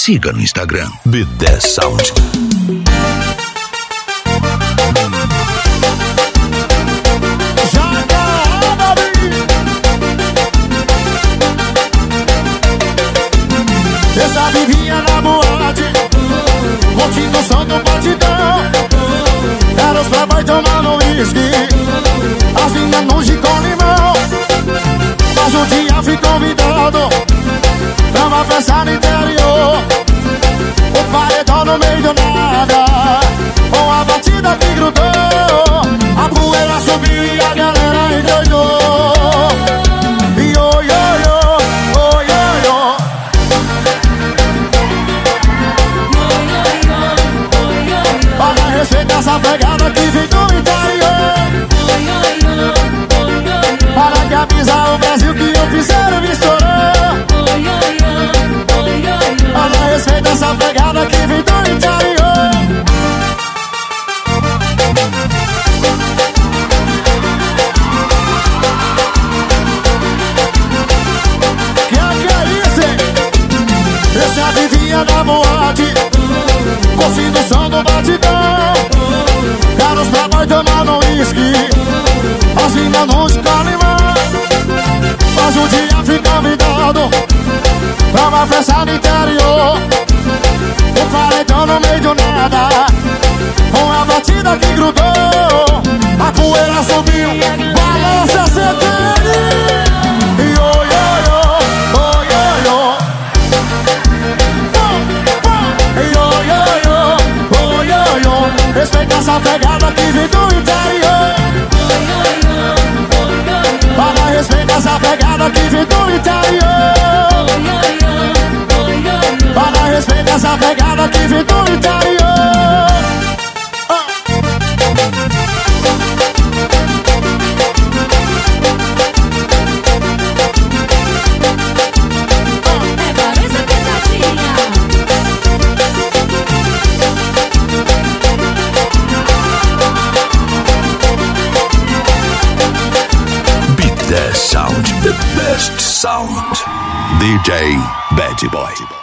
Siga no Instagram, B10 Sound. Essa vivia na boate, curtindo o som do batidão. Era os playboy tomando whisky, as meninas de com limão. Mas um dia fui convidado pra uma festa no interior. O paredão no meio do nada, com a batida que grudou. A poeira subiu e a galera endoidou. E oi, oi, oi, oi, oi. Para respeitar essa pegada que vem do interior. Para que avisar o Brasil que o piseiro me estourou. Para respeitar essa pegada que vem do interior. Que é isso, hein? Eu já vivia na boate, curtindo o som do batidão. Era os playboy tomando whisky, as meninas de calimão. Mas um dia fui convidado pra uma festa no interior. O paredão no meio do nada, com a batida que grudou. A poeira subiu, balança a CTN. E oi, oi, oi, oi, oi. E oi, oi, oi, oi, oi. Respeita essa pegada que vem do interior. Para respeitar essa pegada que vem do interior. Para respeitar essa pegada que vem do interior. B10 Sound, the best sound. DJ Bad Boy.